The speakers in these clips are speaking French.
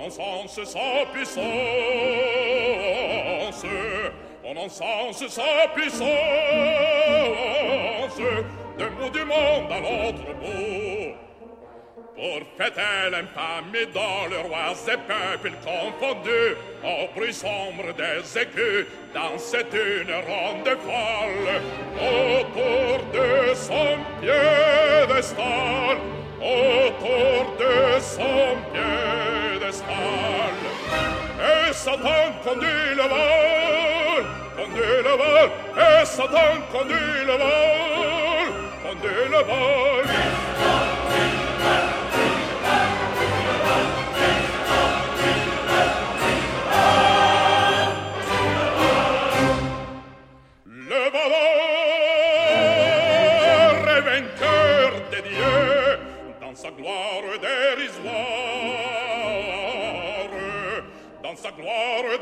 on encense sa puissance, on encense sa puissance, d'un bout du monde à l'autre bout. Pour fêter l'infamie dans le rois et peuples confondus, au bruit sombre des écus, dansait une ronde folle, autour de son piédestal, autour de son piédestal. Et Satan conduit le vol, et Satan conduit le vol, conduit le vol. Le voleur est vainqueur des dieux dans sa gloire dérisoire, dans sa gloire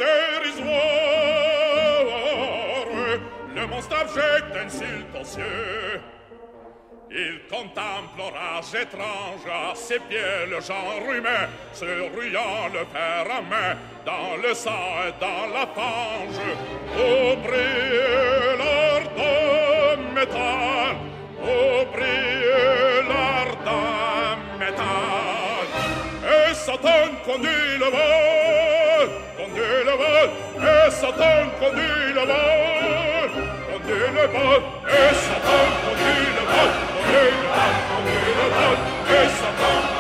dérisoire. Le monstre abject insulte aux cieux. Il contemple l'orage étrange à ses pieds, le genre humain se ruant le fer à main dans le sang et dans la fange. Au brille l'ardent métal, au brille l'ardent métal. Et Satan conduit le vol, et Satan conduit le vol, et Satan conduit le vol, et Satan